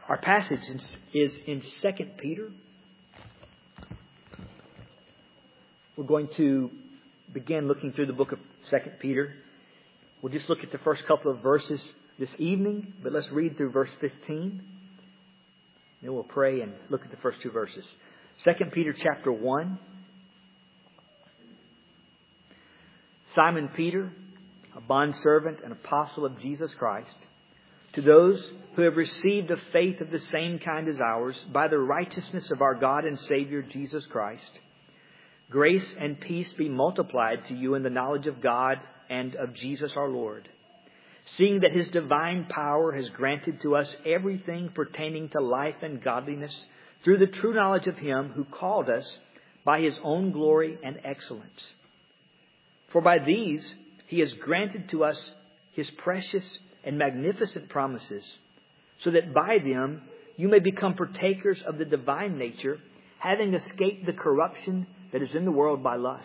Our passage is in 2 Peter. We're going to begin looking through the book of 2 Peter. We'll just look at the first couple of verses this evening, but let's read through verse 15. Then we'll pray and look at the first two verses. 2 Peter chapter 1. Simon Peter, a bondservant and apostle of Jesus Christ, to those who have received a faith of the same kind as ours, by the righteousness of our God and Savior Jesus Christ, grace and peace be multiplied to you in the knowledge of God and of Jesus our Lord, seeing that His divine power has granted to us everything pertaining to life and godliness through the true knowledge of Him who called us by His own glory and excellence. For by these He has granted to us His precious and magnificent promises, so that by them you may become partakers of the divine nature, having escaped the corruption that is in the world by lust.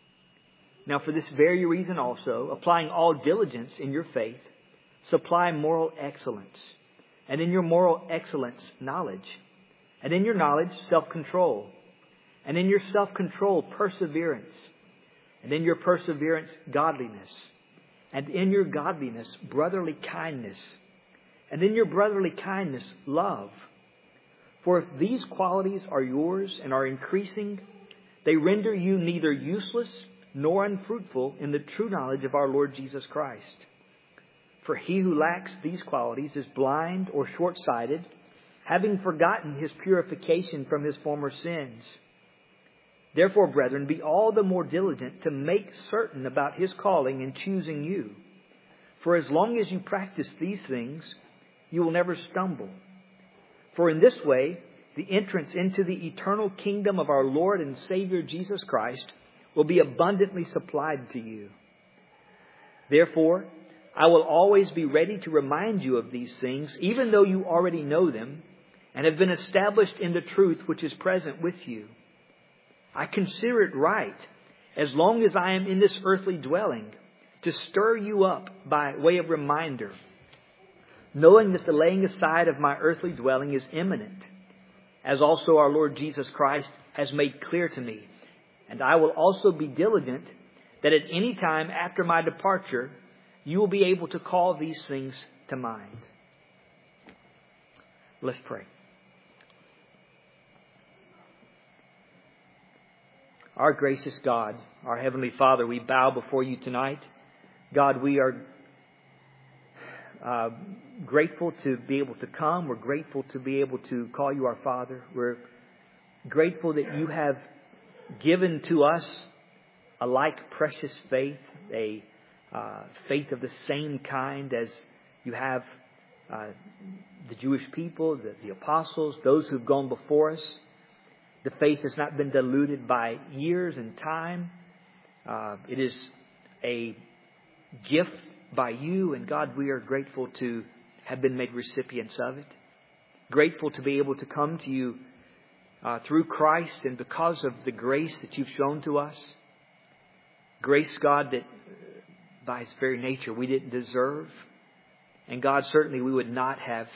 Now for this very reason also, applying all diligence in your faith, supply moral excellence, and in your moral excellence, knowledge, and in your knowledge, self-control, and in your self-control, perseverance, and in your perseverance, godliness, and in your godliness, brotherly kindness, and in your brotherly kindness, love. For if these qualities are yours and are increasing, they render you neither useless nor unfruitful in the true knowledge of our Lord Jesus Christ. For he who lacks these qualities is blind or short-sighted, having forgotten his purification from his former sins. Therefore, brethren, be all the more diligent to make certain about His calling and choosing you. For as long as you practice these things, you will never stumble. For in this way, the entrance into the eternal kingdom of our Lord and Savior Jesus Christ will be abundantly supplied to you. Therefore, I will always be ready to remind you of these things, even though you already know them and have been established in the truth which is present with you. I consider it right, as long as I am in this earthly dwelling, to stir you up by way of reminder, knowing that the laying aside of my earthly dwelling is imminent, as also our Lord Jesus Christ has made clear to me. And I will also be diligent that at any time after my departure, you will be able to call these things to mind. Let's pray. Our gracious God, our Heavenly Father, we bow before you tonight. God, we are grateful to be able to come. We're grateful to be able to call you our Father. We're grateful that you have given to us a like precious faith, a faith of the same kind as you have the Jewish people, the apostles, those who've gone before us. The faith has not been diluted by years and time. It is a gift by you, and God, we are grateful to have been made recipients of it. Grateful to be able to come to you through Christ and because of the grace that you've shown to us. Grace, God, that by its very nature we didn't deserve. And God, certainly we would not have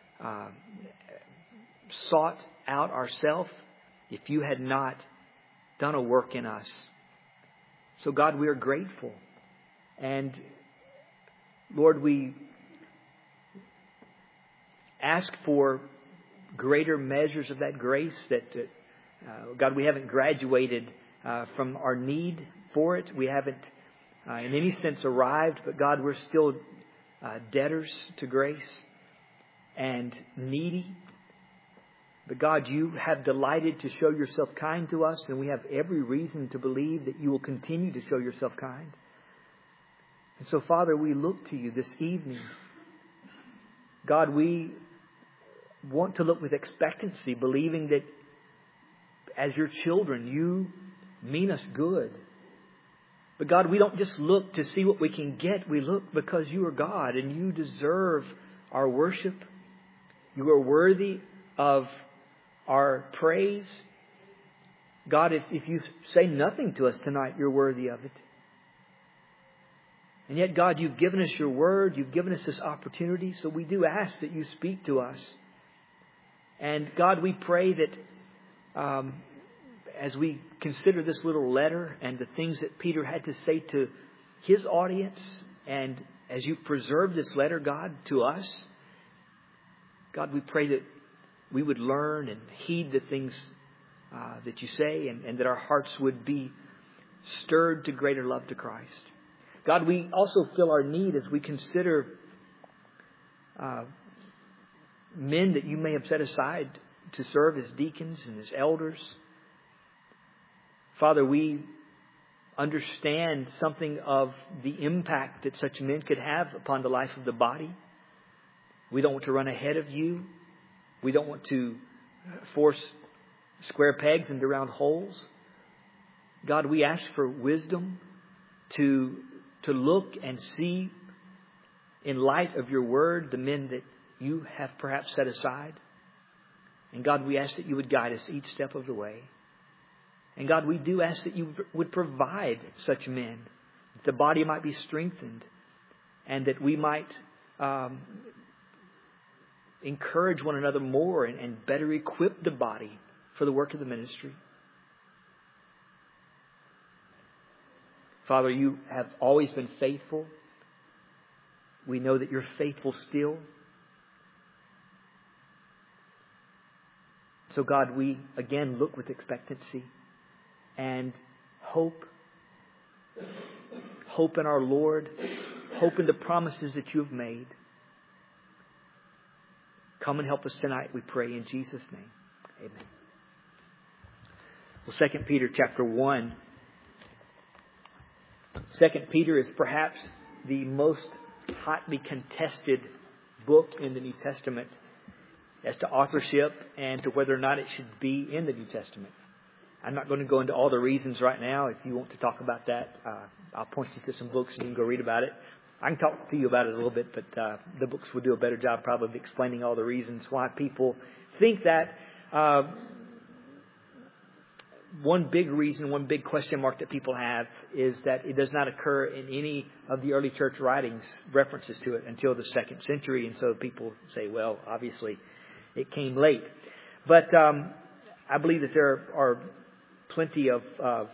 sought out ourselves if you had not done a work in us. So God, we are grateful. And Lord, we ask for greater measures of that grace that, God, we haven't graduated from our need for it. We haven't in any sense arrived, but God, we're still debtors to grace and needy. But God, you have delighted to show yourself kind to us, and we have every reason to believe that you will continue to show yourself kind. And so, Father, we look to you this evening. God, we want to look with expectancy, believing that as your children, you mean us good. But God, we don't just look to see what we can get. We look because you are God and you deserve our worship. You are worthy of our praise. God, if you say nothing to us tonight, you're worthy of it. And yet, God, you've given us your word. You've given us this opportunity. So we do ask that you speak to us. And God, we pray that as we consider this little letter and the things that Peter had to say to his audience, and as you preserve this letter, God, to us, God, we pray that we would learn and heed the things that you say, and that our hearts would be stirred to greater love to Christ. God, we also feel our need as we consider men that you may have set aside to serve as deacons and as elders. Father, we understand something of the impact that such men could have upon the life of the body. We don't want to run ahead of you. We don't want to force square pegs into round holes. God, we ask for wisdom to look and see in light of your word the men that you have perhaps set aside. And God, we ask that you would guide us each step of the way. And God, we do ask that you would provide such men, that the body might be strengthened, and that we might encourage one another more and better equip the body for the work of the ministry. Father, you have always been faithful. We know that you're faithful still. So God, we again look with expectancy and hope. Hope in our Lord. Hope in the promises that you have made. Come and help us tonight, we pray in Jesus' name. Amen. Well, 2 Peter chapter 1. 2 Peter is perhaps the most hotly contested book in the New Testament as to authorship and to whether or not it should be in the New Testament. I'm not going to go into all the reasons right now. If you want to talk about that, I'll point you to some books and you can go read about it. I can talk to you about it a little bit, but the books will do a better job probably of explaining all the reasons why people think that. One big reason, one big question mark that people have is that it does not occur in any of the early church writings, references to it, until the 2nd century. And so people say, well, obviously it came late. But I believe that there are plenty of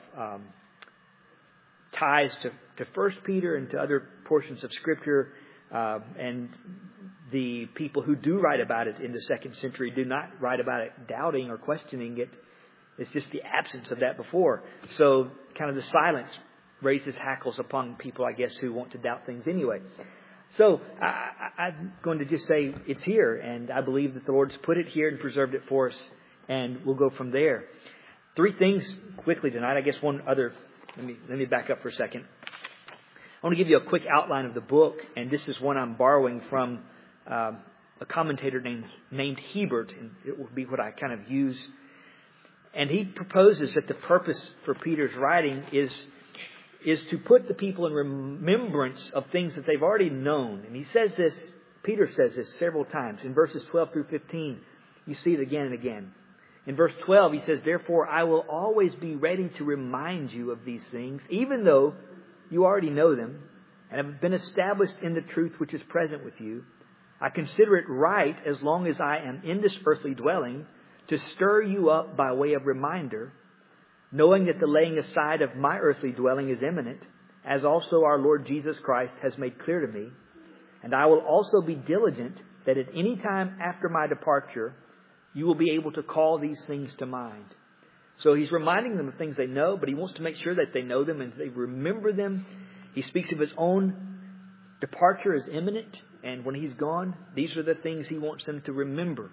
ties to 1 Peter and to other portions of Scripture. And the people who do write about it in the 2nd century do not write about it doubting or questioning it. It's just the absence of that before. So kind of the silence raises hackles upon people, I guess, who want to doubt things anyway. So I'm going to just say it's here. And I believe that the Lord's put it here and preserved it for us. And we'll go from there. 3 things quickly tonight. I guess one other. Let me back up for a second. I want to give you a quick outline of the book. And this is one I'm borrowing from a commentator named Hebert. And it will be what I kind of use. And he proposes that the purpose for Peter's writing is to put the people in remembrance of things that they've already known. And he says this, Peter says this several times. In verses 12 through 15, you see it again and again. In verse 12, he says, "Therefore I will always be ready to remind you of these things, even though you already know them, and have been established in the truth which is present with you. I consider it right, as long as I am in this earthly dwelling, to stir you up by way of reminder, knowing that the laying aside of my earthly dwelling is imminent, as also our Lord Jesus Christ has made clear to me. And I will also be diligent that at any time after my departure, you will be able to call these things to mind." So he's reminding them of things they know, but he wants to make sure that they know them and they remember them. He speaks of his own departure as imminent, and when he's gone, these are the things he wants them to remember.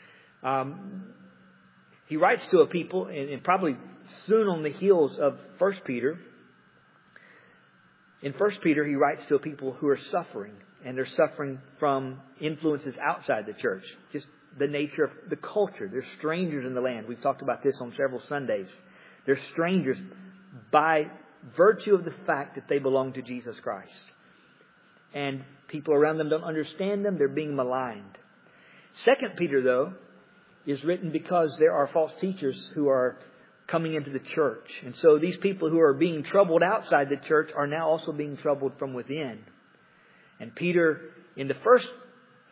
He writes to a people, and probably soon on the heels of 1 Peter. In 1 Peter, he writes to a people who are suffering, and they're suffering from influences outside the church. Just the nature of the culture. They're strangers in the land. We've talked about this on several Sundays. They're strangers by virtue of the fact that they belong to Jesus Christ. And people around them don't understand them. They're being maligned. 2 Peter, though, is written because there are false teachers who are coming into the church. And so these people who are being troubled outside the church are now also being troubled from within. And Peter, in the first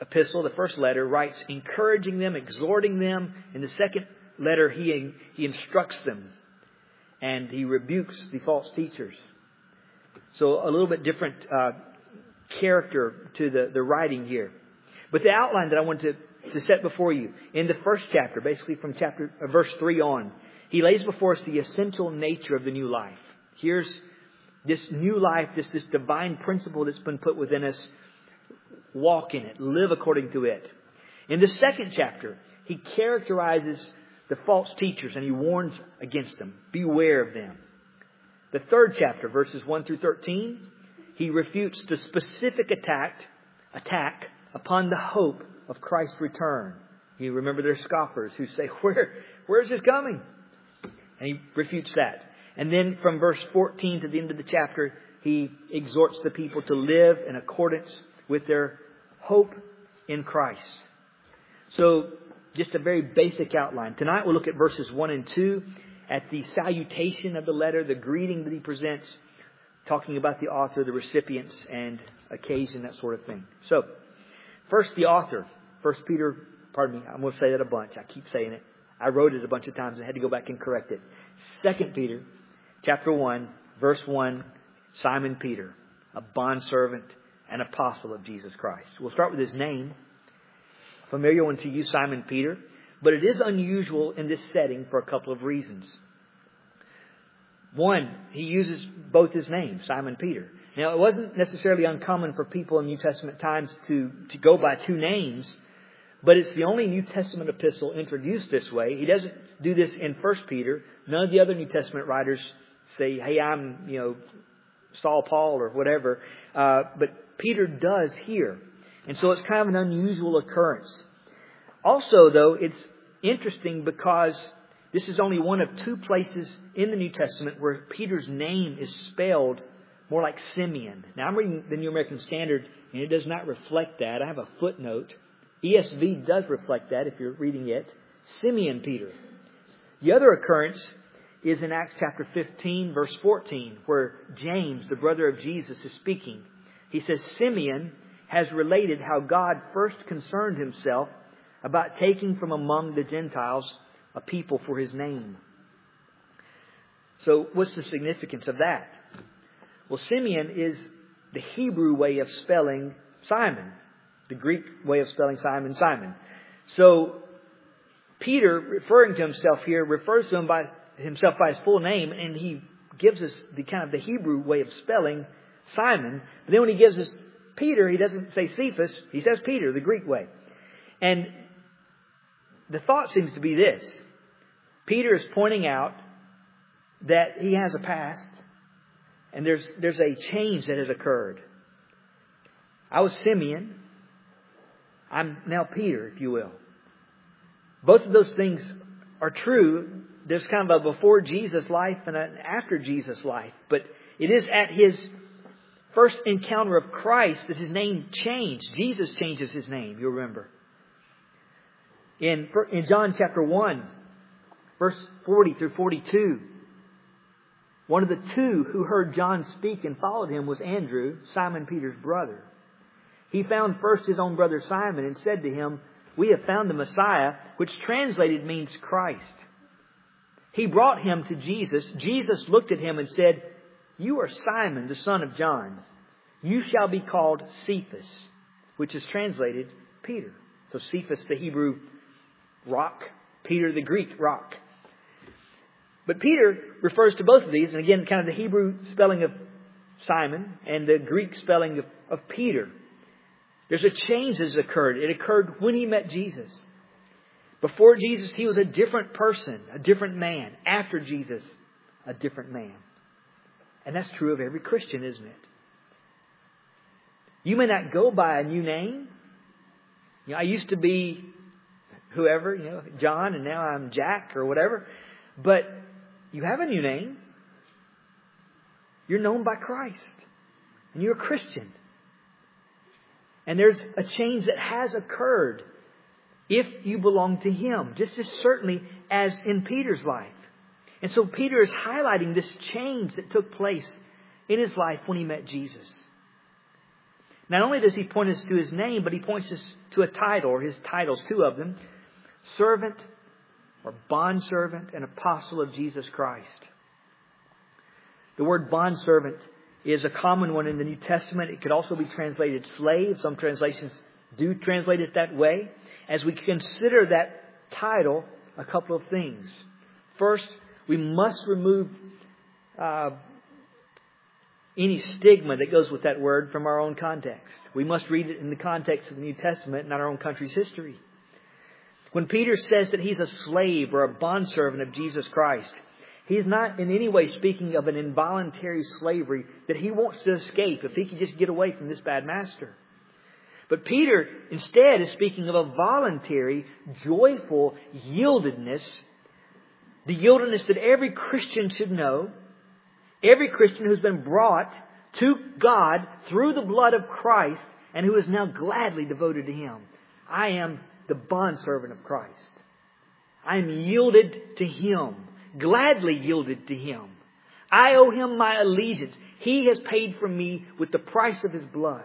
epistle, the first letter, writes encouraging them, exhorting them. In the second letter, he instructs them and he rebukes the false teachers. So a little bit different character to the writing here. But the outline that I want to set before you, in the first chapter, basically from verse 3 on, he lays before us the essential nature of the new life. Here's this new life, this divine principle that's been put within us. Walk in it. Live according to it. In the second chapter, he characterizes the false teachers and he warns against them. Beware of them. The third chapter, verses 1 through 13, he refutes the specific attack upon the hope of Christ's return. You remember there's scoffers who say, where is this coming? And he refutes that. And then from verse 14 to the end of the chapter, he exhorts the people to live in accordance with their hope in Christ. So, just a very basic outline. Tonight we'll look at verses 1 and 2 at the salutation of the letter, the greeting that he presents, talking about the author, the recipients, and occasion, that sort of thing. So, first the author. 1 Peter, pardon me, I'm going to say that a bunch. I keep saying it. I wrote it a bunch of times and had to go back and correct it. 2 Peter, chapter 1, verse 1, Simon Peter, a bondservant and apostle of Jesus Christ. We'll start with his name. Familiar one to you, Simon Peter. But it is unusual in this setting for a couple of reasons. One, he uses both his names, Simon Peter. Now, it wasn't necessarily uncommon for people in New Testament times to go by two names, but it's the only New Testament epistle introduced this way. He doesn't do this in 1 Peter. None of the other New Testament writers say, hey, I'm, Saul, Paul, or whatever. But Peter does here. And so it's kind of an unusual occurrence. Also, though, it's interesting because this is only one of two places in the New Testament where Peter's name is spelled more like Simeon. Now, I'm reading the New American Standard, and it does not reflect that. I have a footnote. ESV does reflect that if you're reading it. Simeon Peter. The other occurrence is in Acts chapter 15, verse 14, where James, the brother of Jesus, is speaking. He says, Simeon has related how God first concerned himself about taking from among the Gentiles a people for his name. So what's the significance of that? Well, Simeon is the Hebrew way of spelling Simon. The Greek way of spelling Simon, Simon. So Peter, referring to himself here, refers to himself by his full name, and he gives us the Hebrew way of spelling Simon. But then when he gives us Peter, he doesn't say Cephas, he says Peter, the Greek way. And the thought seems to be this. Peter is pointing out that he has a past, and there's a change that has occurred. I was Simeon. I'm now Peter, if you will. Both of those things are true. There's kind of a before Jesus life and an after Jesus life. But it is at his first encounter of Christ that his name changed. Jesus changes his name, you'll remember. In John chapter 1, verse 40 through 42, one of the two who heard John speak and followed him was Andrew, Simon Peter's brother. He found first his own brother Simon and said to him, we have found the Messiah, which translated means Christ. He brought him to Jesus. Jesus looked at him and said, you are Simon, the son of John. You shall be called Cephas, which is translated Peter. So Cephas, the Hebrew rock. Peter, the Greek rock. But Peter refers to both of these. And again, kind of the Hebrew spelling of Simon and the Greek spelling of Peter. There's a change that has occurred. It occurred when he met Jesus. Before Jesus, he was a different person, a different man. After Jesus, a different man. And that's true of every Christian, isn't it? You may not go by a new name. I used to be whoever, John, and now I'm Jack or whatever. But you have a new name. You're known by Christ. And you're a Christian. And there's a change that has occurred if you belong to Him, just as certainly as in Peter's life. And so Peter is highlighting this change that took place in his life when he met Jesus. Not only does he point us to his name, but he points us to a title, or his titles, two of them. Servant, or bondservant, and apostle of Jesus Christ. The word bondservant is a common one in the New Testament. It could also be translated slave. Some translations do translate it that way. As we consider that title, a couple of things. First, we must remove any stigma that goes with that word from our own context. We must read it in the context of the New Testament, not our own country's history. When Peter says that he's a slave or a bondservant of Jesus Christ, he's not in any way speaking of an involuntary slavery that he wants to escape if he can just get away from this bad master. But Peter instead is speaking of a voluntary, joyful yieldedness, the yieldedness that every Christian should know, every Christian who's been brought to God through the blood of Christ and who is now gladly devoted to Him. I am the bondservant of Christ. I am yielded to Him, gladly yielded to Him. I owe Him my allegiance. He has paid for me with the price of His blood.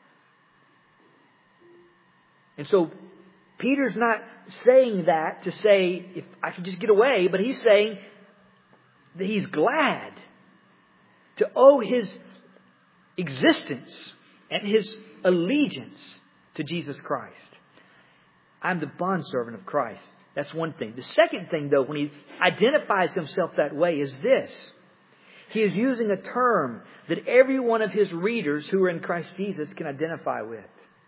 And so Peter's not saying that to say, if I can just get away, but he's saying that he's glad to owe his existence and his allegiance to Jesus Christ. I'm the bondservant of Christ. That's one thing. The second thing, though, when he identifies himself that way is this. He is using a term that every one of his readers who are in Christ Jesus can identify with.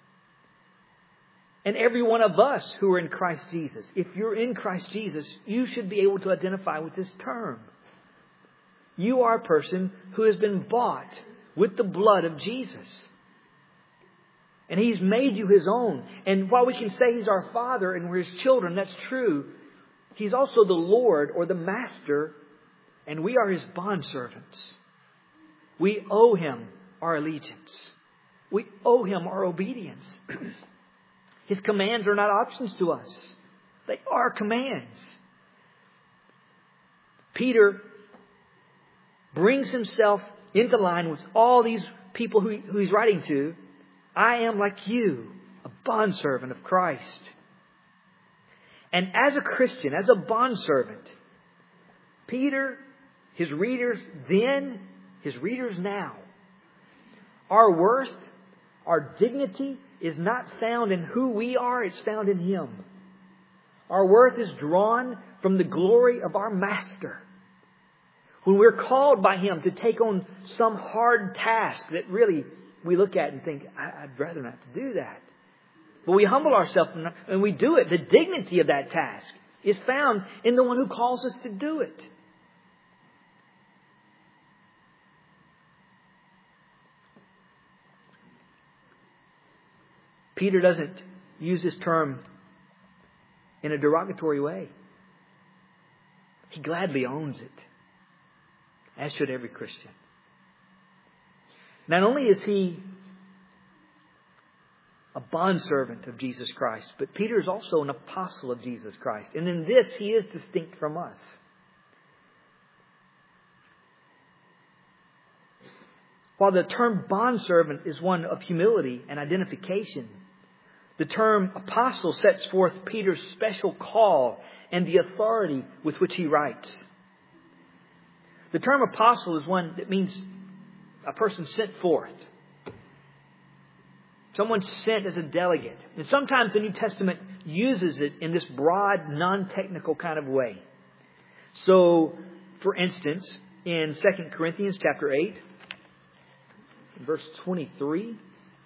And every one of us who are in Christ Jesus. If you're in Christ Jesus, you should be able to identify with this term. You are a person who has been bought with the blood of Jesus. And He's made you His own. And while we can say He's our Father and we're His children, that's true. He's also the Lord or the Master, and we are His bondservants. We owe Him our allegiance. We owe Him our obedience. His commands are not options to us. They are commands. Peter brings himself into line with all these people who he's writing to. I am like you, a bondservant of Christ. And as a Christian, as a bondservant, Peter, his readers then, his readers now, our worth, our dignity is not found in who we are, it's found in Him. Our worth is drawn from the glory of our Master. When we're called by Him to take on some hard task that really we look at and think, I'd rather not do that. But we humble ourselves and we do it. The dignity of that task is found in the one who calls us to do it. Peter doesn't use this term in a derogatory way. He gladly owns it, as should every Christian. Not only is he a bondservant of Jesus Christ, but Peter is also an apostle of Jesus Christ. And in this, he is distinct from us. While the term bondservant is one of humility and identification, the term apostle sets forth Peter's special call and the authority with which he writes. The term apostle is one that means a person sent forth. Someone sent as a delegate. And sometimes the New Testament uses it in this broad, non-technical kind of way. So, for instance, in 2 Corinthians chapter 8, verse 23...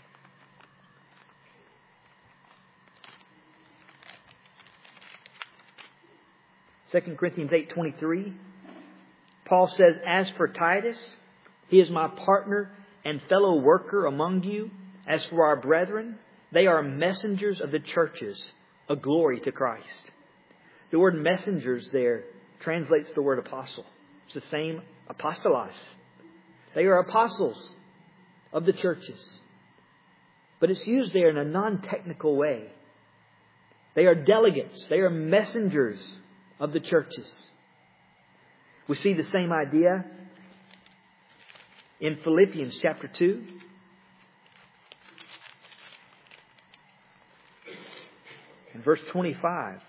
2 Corinthians 8:23, Paul says, as for Titus, he is my partner and fellow worker among you. As for our brethren, they are messengers of the churches, a glory to Christ. The word messengers there translates the word apostle. It's the same apostolos. They are apostles of the churches. But it's used there in a non-technical way. They are delegates. They are messengers of the churches. We see the same idea in Philippians chapter 2. In verse 25,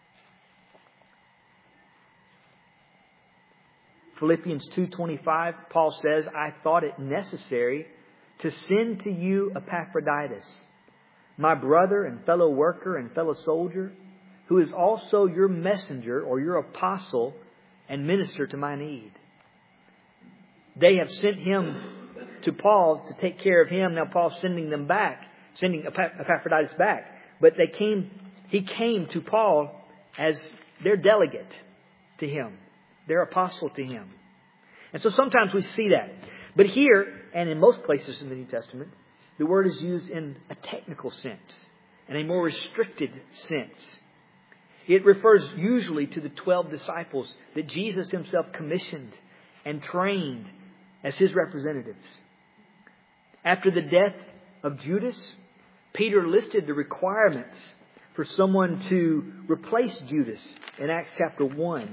Philippians 2:25, Paul says, I thought it necessary to send to you Epaphroditus, my brother and fellow worker and fellow soldier, who is also your messenger or your apostle and minister to my need. They have sent him to Paul to take care of him. Now Paul's sending Epaphroditus back. But he came to Paul as their delegate to him, their apostle to him. And so sometimes we see that. But here, and in most places in the New Testament, the word is used in a technical sense, in a more restricted sense. It refers usually to the 12 disciples that Jesus himself commissioned and trained as his representatives. After the death of Judas, Peter listed the requirements for someone to replace Judas in Acts chapter 1.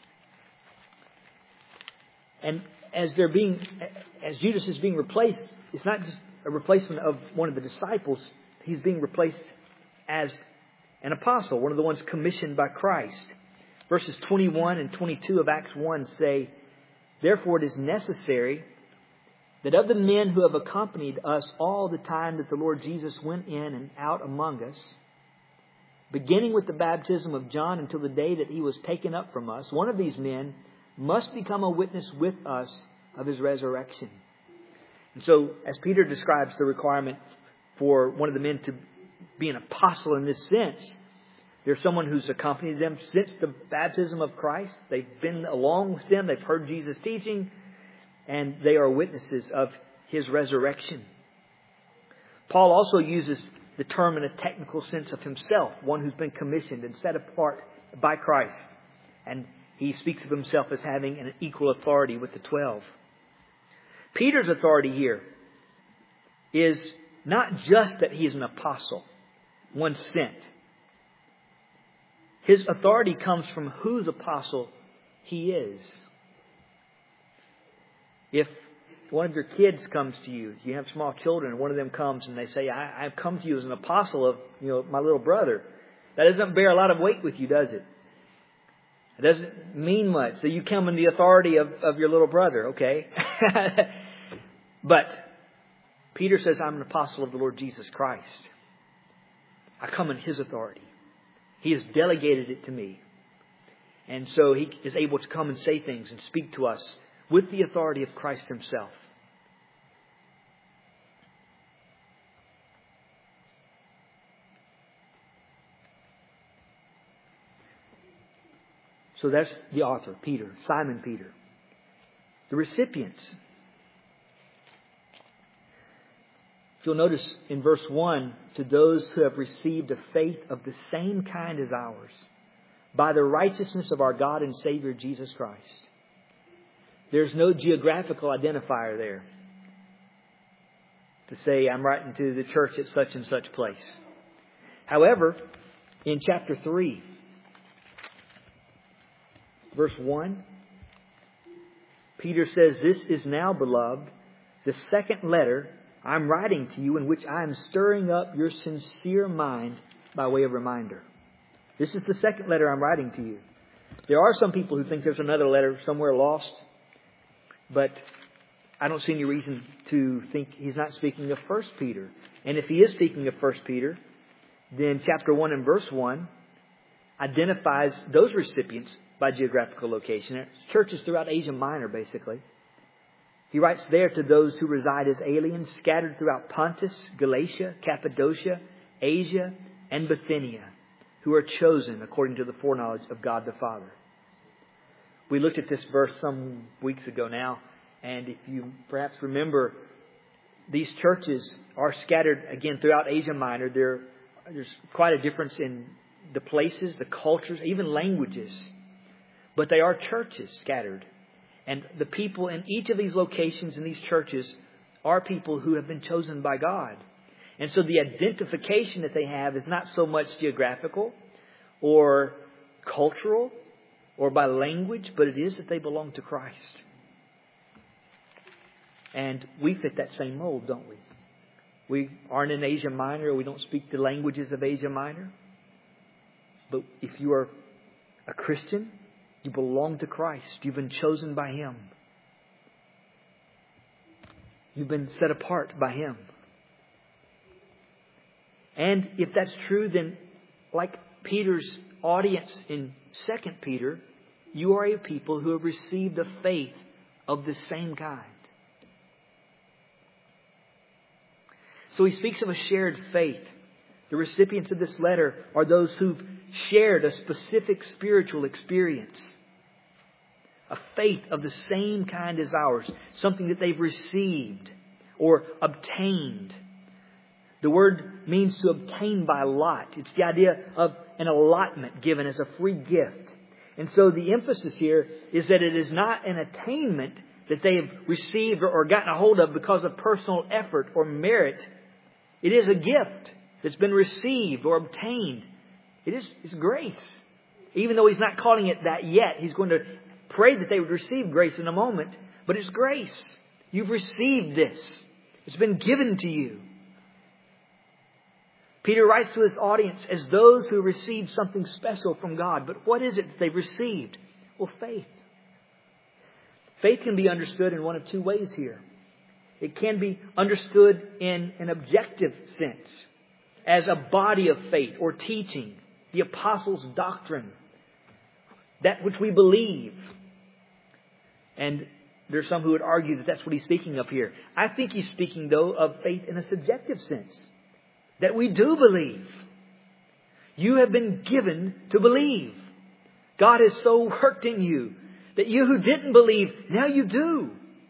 And as Judas is being replaced, it's not just a replacement of one of the disciples. He's being replaced as an apostle, one of the ones commissioned by Christ. Verses 21 and 22 of Acts 1 say, Therefore it is necessary that of the men who have accompanied us all the time that the Lord Jesus went in and out among us, beginning with the baptism of John until the day that he was taken up from us, one of these men must become a witness with us of his resurrection. And so, as Peter describes the requirement for one of the men to be an apostle in this sense, there's someone who's accompanied them since the baptism of Christ. They've been along with them. They've heard Jesus' teaching. And they are witnesses of his resurrection. Paul also uses the term in a technical sense of himself, one who's been commissioned and set apart by Christ. And he speaks of himself as having an equal authority with the 12. Peter's authority here is not just that he is an apostle, one sent. His authority comes from whose apostle he is. If one of your kids comes to you, you have small children, and one of them comes and they say, I've come to you as an apostle of my little brother. That doesn't bear a lot of weight with you, does it? It doesn't mean much. So you come in the authority of your little brother, okay? But Peter says, I'm an apostle of the Lord Jesus Christ. I come in his authority. He has delegated it to me. And so he is able to come and say things and speak to us with the authority of Christ himself. So that's the author, Peter, Simon Peter. The recipients. If you'll notice in verse 1, to those who have received a faith of the same kind as ours, by the righteousness of our God and Savior Jesus Christ. There's no geographical identifier there to say I'm writing to the church at such and such place. However, in chapter 3, verse 1, Peter says, This is now, beloved, the second letter I'm writing to you, in which I am stirring up your sincere mind by way of reminder. This is the second letter I'm writing to you. There are some people who think there's another letter somewhere lost, but I don't see any reason to think he's not speaking of 1 Peter. And if he is speaking of 1 Peter, then chapter 1 and verse 1 identifies those recipients by geographical location. It's churches throughout Asia Minor, basically. He writes there to those who reside as aliens scattered throughout Pontus, Galatia, Cappadocia, Asia, and Bithynia, who are chosen according to the foreknowledge of God the Father. We looked at this verse some weeks ago now, and if you perhaps remember, these churches are scattered again throughout Asia Minor. There's quite a difference in the places, the cultures, even languages. But they are churches scattered. And the people in each of these locations in these churches are people who have been chosen by God. And so the identification that they have is not so much geographical or cultural or by language, but it is that they belong to Christ. And we fit that same mold, don't we? We aren't in Asia Minor. We don't speak the languages of Asia Minor. But if you are a Christian, you belong to Christ. You've been chosen by Him. You've been set apart by Him. And if that's true, then like Peter's audience in 2 Peter, you are a people who have received a faith of the same kind. So he speaks of a shared faith. The recipients of this letter are those who've shared a specific spiritual experience. A faith of the same kind as ours. Something that they've received or obtained. The word means to obtain by lot. It's the idea of an allotment given as a free gift. And so the emphasis here is that it is not an attainment that they have received or gotten a hold of because of personal effort or merit. It is a gift that's been received or obtained. It's grace. Even though he's not calling it that yet, he's going to pray that they would receive grace in a moment. But it's grace. You've received this. It's been given to you. Peter writes to his audience as those who received something special from God. But what is it that they've received? Well, faith. Faith can be understood in one of two ways here. It can be understood in an objective sense, as a body of faith or teaching, the apostles' doctrine, that which we believe. And there's some who would argue that that's what he's speaking of here. I think he's speaking, though, of faith in a subjective sense, that we do believe. You have been given to believe. God has so worked in you that you who didn't believe, now you do.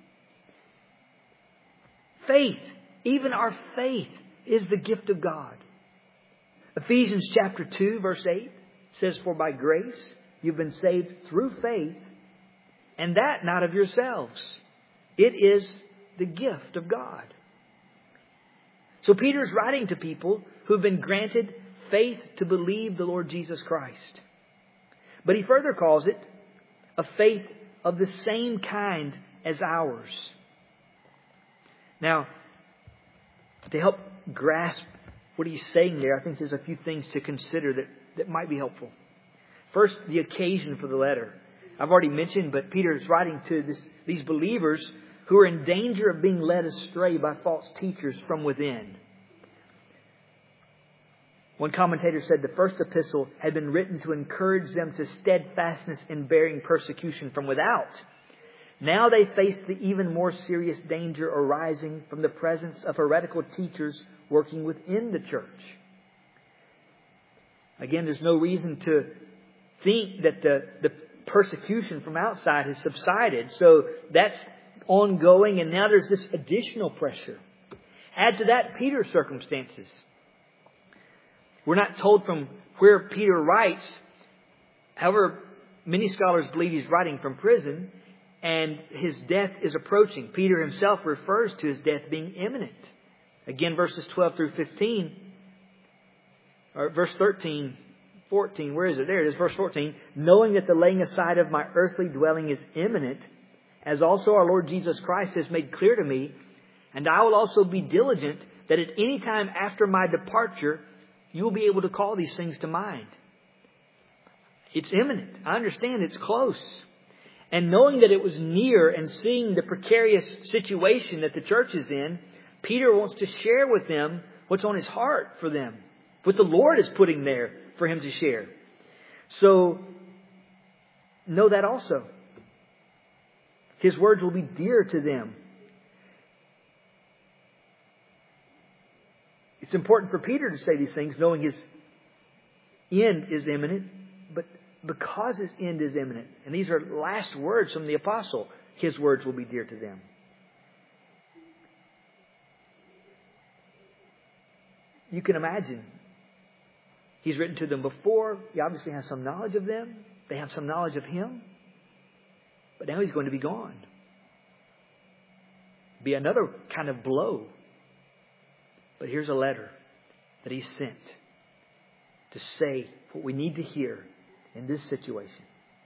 Faith, even our faith, is the gift of God. Ephesians chapter 2 verse 8 says, "For by grace you've been saved through faith, and that not of yourselves. It is the gift of God." So Peter's writing to people who've been granted faith to believe the Lord Jesus Christ. But he further calls it a faith of the same kind as ours. Now, to help grasp what he's saying there, I think there's a few things to consider that might be helpful. First, the occasion for the letter. I've already mentioned, but Peter is writing to these believers who are in danger of being led astray by false teachers from within. One commentator said the first epistle had been written to encourage them to steadfastness in bearing persecution from without. Now they face the even more serious danger arising from the presence of heretical teachers working within the church. Again, there's no reason to think that the persecution from outside has subsided. So that's ongoing, and now there's this additional pressure. Add to that Peter's circumstances. We're not told from where Peter writes. However, many scholars believe he's writing from prison, and his death is approaching. Peter himself refers to his death being imminent. Again, verses 12 through 15, or verse 13, 14, where is it? There it is, verse 14. "Knowing that the laying aside of my earthly dwelling is imminent, as also our Lord Jesus Christ has made clear to me, and I will also be diligent that at any time after my departure, you will be able to call these things to mind." It's imminent. I understand it's close. And knowing that it was near and seeing the precarious situation that the church is in, Peter wants to share with them what's on his heart for them, what the Lord is putting there for him to share. So, know that also. His words will be dear to them. It's important for Peter to say these things, knowing his end is imminent, but because his end is imminent, and these are last words from the apostle, his words will be dear to them. You can imagine. He's written to them before. He obviously has some knowledge of them. They have some knowledge of him. But now he's going to be gone. Be another kind of blow. But here's a letter that he sent to say what we need to hear in this situation.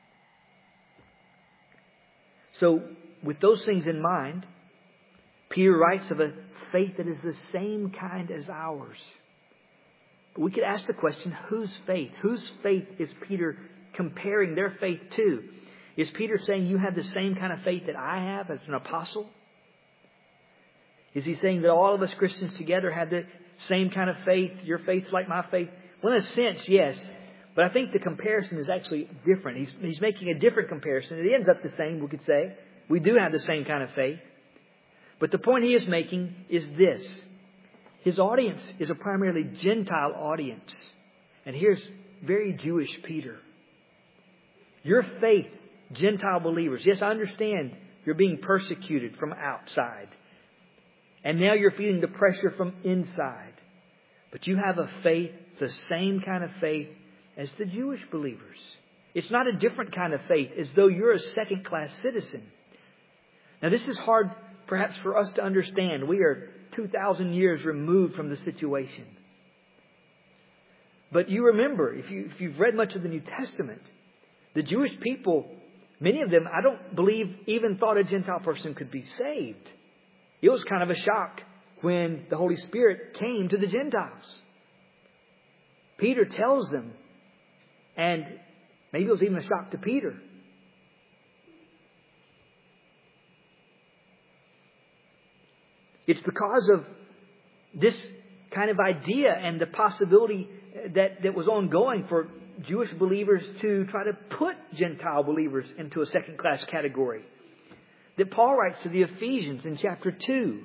So, with those things in mind, Peter writes of a faith that is the same kind as ours. But we could ask the question, whose faith? Whose faith is Peter comparing their faith to? Is Peter saying you have the same kind of faith that I have as an apostle? Is he saying that all of us Christians together have the same kind of faith? Your faith's like my faith? Well, in a sense, yes. But I think the comparison is actually different. He's making a different comparison. It ends up the same, we could say. We do have the same kind of faith. But the point he is making is this. His audience is a primarily Gentile audience. And here's very Jewish Peter. Your faith, Gentile believers. Yes, I understand you're being persecuted from outside. And now you're feeling the pressure from inside. But you have a faith, the same kind of faith as the Jewish believers. It's not a different kind of faith, as though you're a second-class citizen. Now, this is hard, perhaps, for us to understand. We are 2,000 years removed from the situation. But you remember, if you've read much of the New Testament, the Jewish people, many of them, I don't believe, even thought a Gentile person could be saved. It was kind of a shock when the Holy Spirit came to the Gentiles. Peter tells them, and maybe it was even a shock to Peter. It's because of this kind of idea and the possibility that was ongoing for Jewish believers to try to put Gentile believers into a second-class category, that Paul writes to the Ephesians in chapter 2.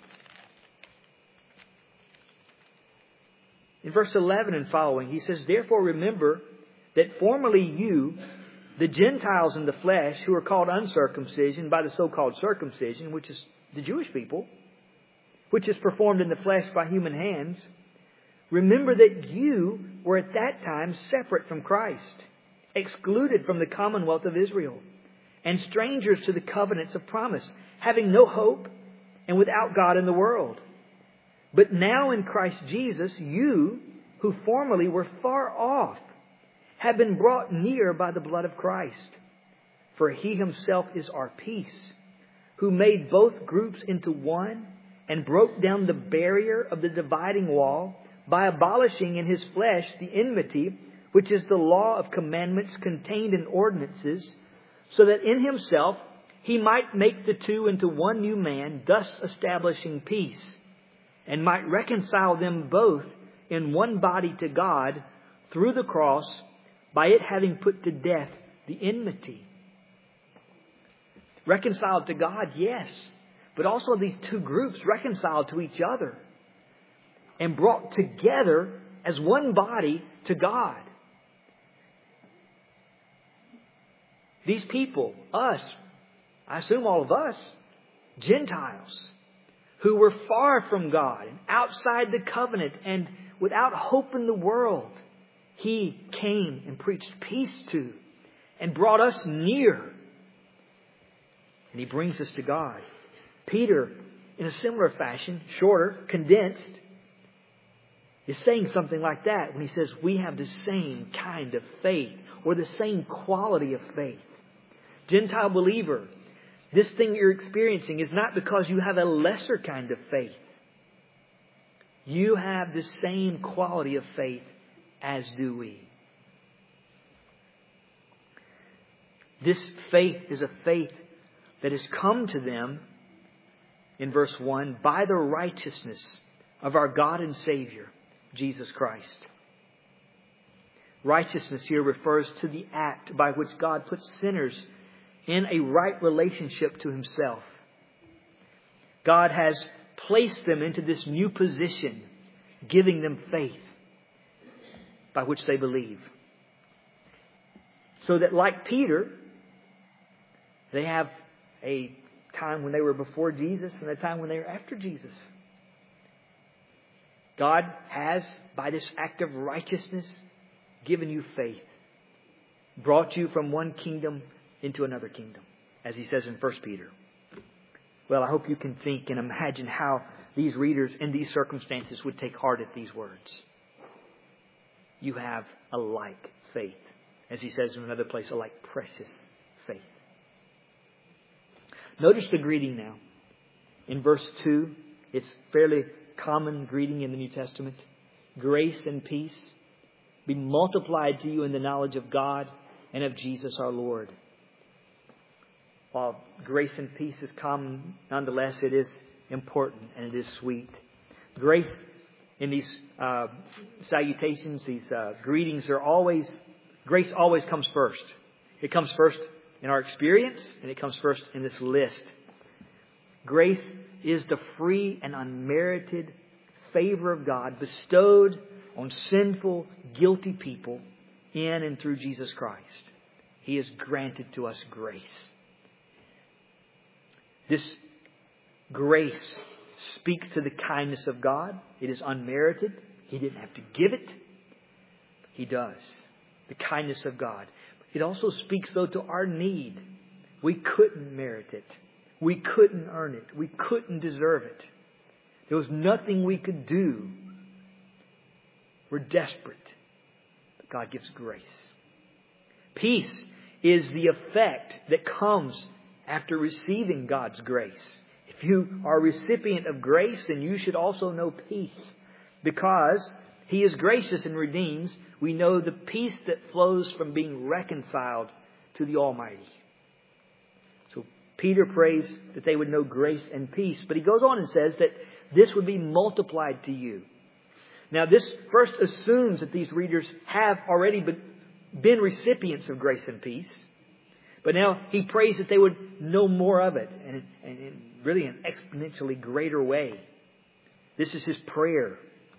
In verse 11 and following, he says, "Therefore remember that formerly you, the Gentiles in the flesh, who are called uncircumcision by the so-called circumcision," which is the Jewish people, "which is performed in the flesh by human hands, remember that you were at that time separate from Christ, excluded from the commonwealth of Israel, and strangers to the covenants of promise, having no hope and without God in the world. But now in Christ Jesus, you, who formerly were far off, have been brought near by the blood of Christ. For He Himself is our peace, who made both groups into one and broke down the barrier of the dividing wall by abolishing in His flesh the enmity, which is the law of commandments contained in ordinances, so that in Himself He might make the two into one new man, thus establishing peace, and might reconcile them both in one body to God through the cross, by it having put to death the enmity." Reconciled to God, yes. But also these two groups reconciled to each other and brought together as one body to God. These people, us, I assume all of us, Gentiles, who were far from God and outside the covenant and without hope in the world, He came and preached peace to and brought us near. And He brings us to God. Peter, in a similar fashion, shorter, condensed, is saying something like that when he says we have the same kind of faith, or the same quality of faith. Gentile believer, this thing you're experiencing is not because you have a lesser kind of faith. You have the same quality of faith as do we. This faith is a faith that has come to them, in verse 1, by the righteousness of our God and Savior, Jesus Christ. Righteousness here refers to the act by which God puts sinners in a right relationship to Himself. God has placed them into this new position, giving them faith by which they believe. So that, like Peter, they have a time when they were before Jesus and a time when they were after Jesus. God has, by this act of righteousness, given you faith, brought you from one kingdom into another kingdom, as he says in 1 Peter. Well, I hope you can think and imagine how these readers in these circumstances would take heart at these words. You have a like faith, as he says in another place, a like precious faith. Notice the greeting now. In verse 2, it's fairly common greeting in the New Testament. grace and peace be multiplied to you in the knowledge of God and of Jesus our Lord. While grace and peace is common, nonetheless, it is important and it is sweet. Grace in these salutations, these greetings grace always comes first. It comes first in our experience, and it comes first in this list. Grace is the free and unmerited favor of God bestowed on sinful, guilty people in and through Jesus Christ. He has granted to us grace. This grace speaks to the kindness of God. It is unmerited. He didn't have to give it. He does. The kindness of God. It also speaks, though, to our need. We couldn't merit it. We couldn't earn it. We couldn't deserve it. There was nothing we could do. We're desperate. But God gives grace. Peace is the effect that comes after receiving God's grace. If you are a recipient of grace, then you should also know peace. Because He is gracious and redeems, we know the peace that flows from being reconciled to the Almighty. So Peter prays that they would know grace and peace. But he goes on and says that this would be multiplied to you. Now this first assumes that these readers have already been recipients of grace and peace. But now he prays that they would know more of it, and in really an exponentially greater way. This is his prayer.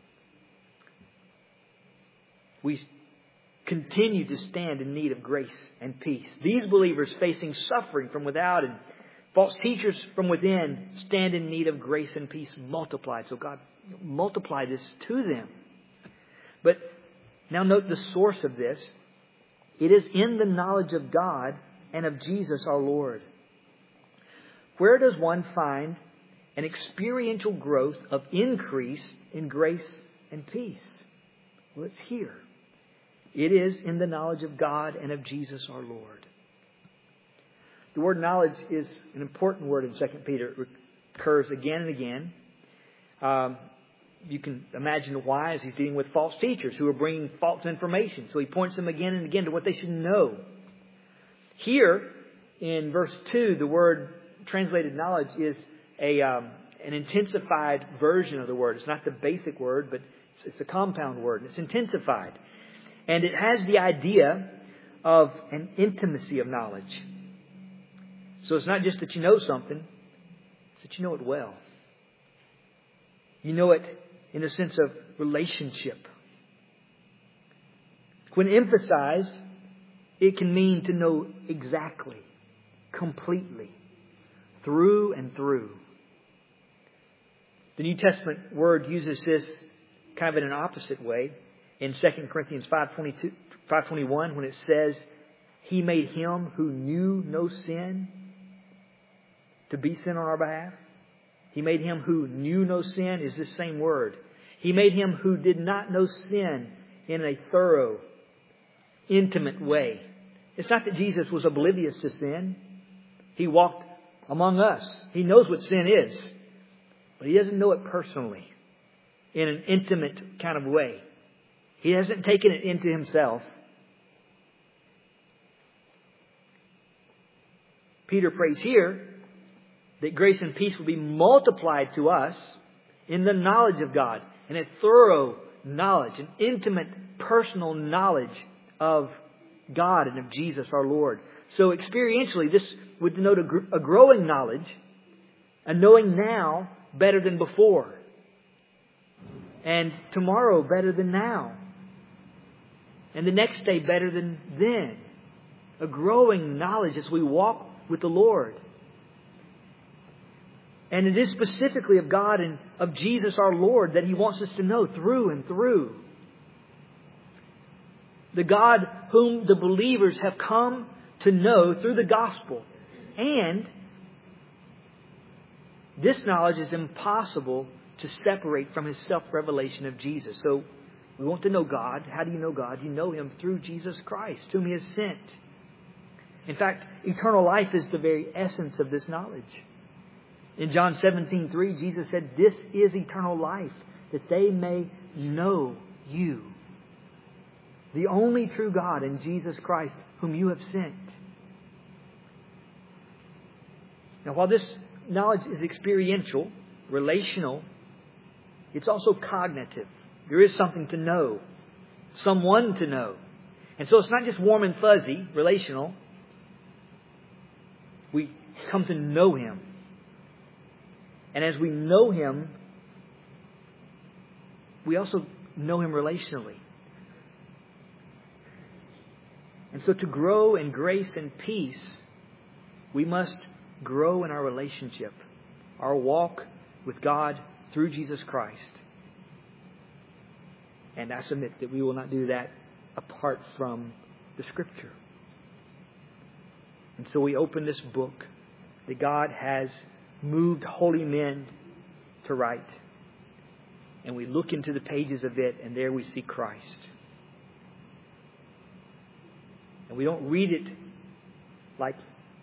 We continue to stand in need of grace and peace. These believers facing suffering from without and false teachers from within stand in need of grace and peace multiplied. So God, multiply this to them. But now note the source of this. It is in the knowledge of God and of Jesus our Lord. Where does one find an experiential growth of increase in grace and peace? Well, it's here. It is in the knowledge of God and of Jesus our Lord. The word knowledge is an important word in 2 Peter. It occurs again and again. You can imagine why, as he's dealing with false teachers who are bringing false information. So he points them again and again to what they should know. Here, in verse 2, the word translated knowledge is an intensified version of the word. It's not the basic word, but it's a compound word. It's intensified. And it has the idea of an intimacy of knowledge. So it's not just that you know something, it's that you know it well. You know it in the sense of relationship. When emphasized, it can mean to know exactly, completely, through and through. The New Testament word uses this kind of in an opposite way. In 2 Corinthians 5:21, when it says, He made Him who knew no sin to be sin on our behalf. He made Him who knew no sin is this same word. He made Him who did not know sin in a thorough, intimate way. It's not that Jesus was oblivious to sin. He walked among us. He knows what sin is. But He doesn't know it personally in an intimate kind of way. He hasn't taken it into Himself. Peter prays here that grace and peace will be multiplied to us in the knowledge of God, in a thorough knowledge, an intimate, personal knowledge of God and of Jesus our Lord. So experientially, this would denote a growing knowledge, a knowing now better than before, and tomorrow better than now, and the next day better than then. A growing knowledge as we walk with the Lord. And it is specifically of God and of Jesus our Lord that He wants us to know through and through. The God whom the believers have come to know through the gospel. And this knowledge is impossible to separate from His self-revelation of Jesus. So we want to know God. How do you know God? You know Him through Jesus Christ, whom He has sent. In fact, eternal life is the very essence of this knowledge. In John 17:3, Jesus said, This is eternal life, that they may know You, the only true God, and Jesus Christ, whom You have sent. Now, while this knowledge is experiential, relational, it's also cognitive. There is something to know, someone to know. And so it's not just warm and fuzzy, relational. We come to know Him. And as we know Him, we also know Him relationally. And so to grow in grace and peace, we must grow in our relationship, our walk with God through Jesus Christ. And I submit that we will not do that apart from the Scripture. And so we open this book that God has moved holy men to write. And we look into the pages of it, and there we see Christ. And we don't read it like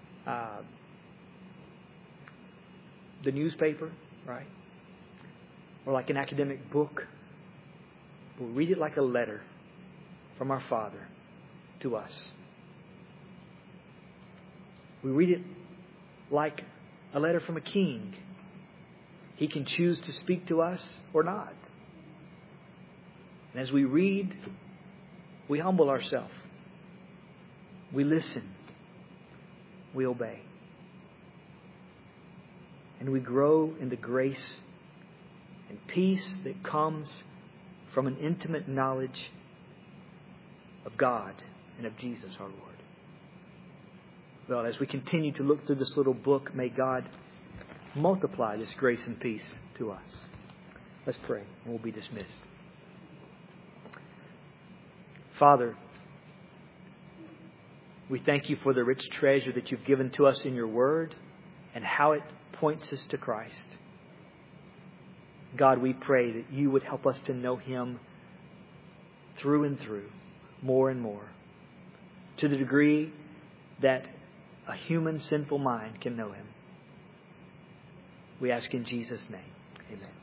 the newspaper, right? Or like an academic book. We read it like a letter from our Father to us. We read it like a letter from a king. He can choose to speak to us or not. And as we read, we humble ourselves. We listen. We obey. And we grow in the grace and peace that comes from an intimate knowledge of God and of Jesus our Lord. Well, as we continue to look through this little book, may God multiply this grace and peace to us. Let's pray, and we'll be dismissed. Father, we thank You for the rich treasure that You've given to us in Your Word and how it points us to Christ. God, we pray that You would help us to know Him through and through, more and more, to the degree that a human sinful mind can know Him. We ask in Jesus' name. Amen.